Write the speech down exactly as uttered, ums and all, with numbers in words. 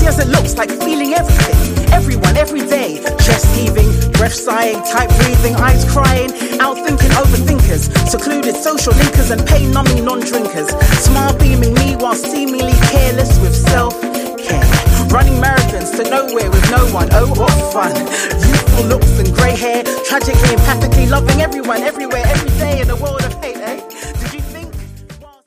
easy as it looks, like feeling everything, everyone, every day. Chest heaving, breath sighing, tight breathing, eyes crying, out thinking overthinkers, secluded social linkers and pain numbing non-drinkers. Smile beaming me while seemingly careless with self-care. Running marathons to nowhere with no one, oh what fun. Youthful looks and grey hair, tragically, empathically loving everyone, everywhere, every day in the world.